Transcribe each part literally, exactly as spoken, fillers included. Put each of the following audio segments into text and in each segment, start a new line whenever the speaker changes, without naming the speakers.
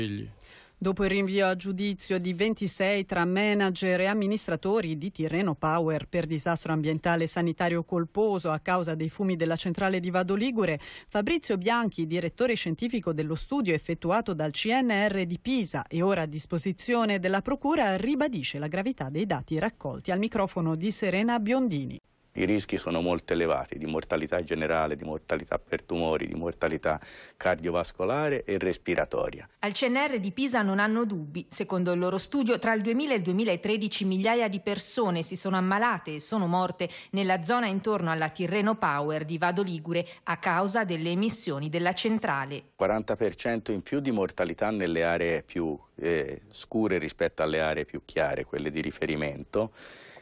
Dopo il rinvio a giudizio di ventisei tra manager e amministratori di Tirreno Power per disastro ambientale e sanitario colposo a causa dei fumi della centrale di Vado Ligure, Fabrizio Bianchi, direttore scientifico dello studio effettuato dal C N R di Pisa e ora a disposizione della Procura, ribadisce la gravità dei dati raccolti al microfono di Serena Biondini.
I rischi sono molto elevati di mortalità generale, di mortalità per tumori, di mortalità cardiovascolare e respiratoria.
Al C N R di Pisa non hanno dubbi. Secondo il loro studio, tra il duemila e il duemilatredici migliaia di persone si sono ammalate e sono morte nella zona intorno alla Tirreno Power di Vado Ligure a causa delle emissioni della centrale.
quaranta per cento in più di mortalità nelle aree più eh, scure rispetto alle aree più chiare, quelle di riferimento.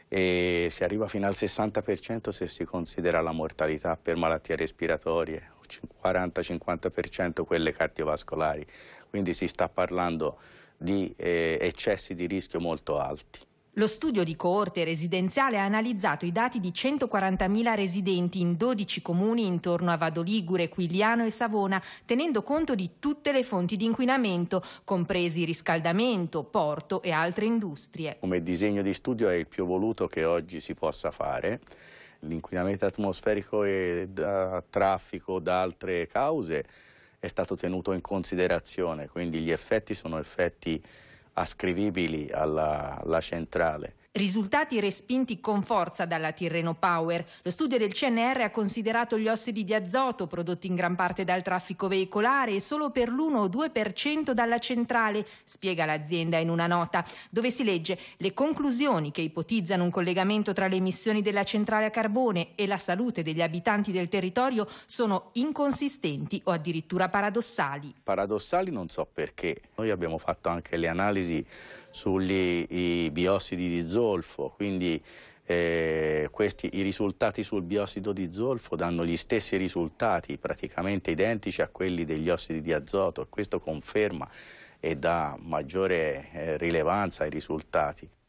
E si arriva fino al sessanta per cento se si considera la mortalità per malattie respiratorie, quaranta cinquanta per cento quelle cardiovascolari, quindi si sta parlando di eh, eccessi di rischio molto alti.
Lo studio di coorte residenziale ha analizzato i dati di centoquarantamila residenti in dodici comuni intorno a Vado Ligure, Quigliano e Savona, tenendo conto di tutte le fonti di inquinamento, compresi riscaldamento, porto e altre industrie.
Come disegno di studio è il più voluto che oggi si possa fare. L'inquinamento atmosferico e da traffico, da altre cause, è stato tenuto in considerazione, quindi gli effetti sono effetti ascrivibili alla, alla centrale.
Risultati respinti con forza dalla Tirreno Power. Lo studio del C N R ha considerato gli ossidi di azoto prodotti in gran parte dal traffico veicolare e solo per l'uno o due per cento dalla centrale, spiega l'azienda in una nota, dove si legge: le conclusioni che ipotizzano un collegamento tra le emissioni della centrale a carbone e la salute degli abitanti del territorio sono inconsistenti o addirittura paradossali.
Paradossali non so perché. Noi abbiamo fatto anche le analisi sugli i biossidi di zolfo, quindi eh, questi, i risultati sul biossido di zolfo danno gli stessi risultati praticamente identici a quelli degli ossidi di azoto, e questo conferma e dà maggiore eh, rilevanza ai risultati.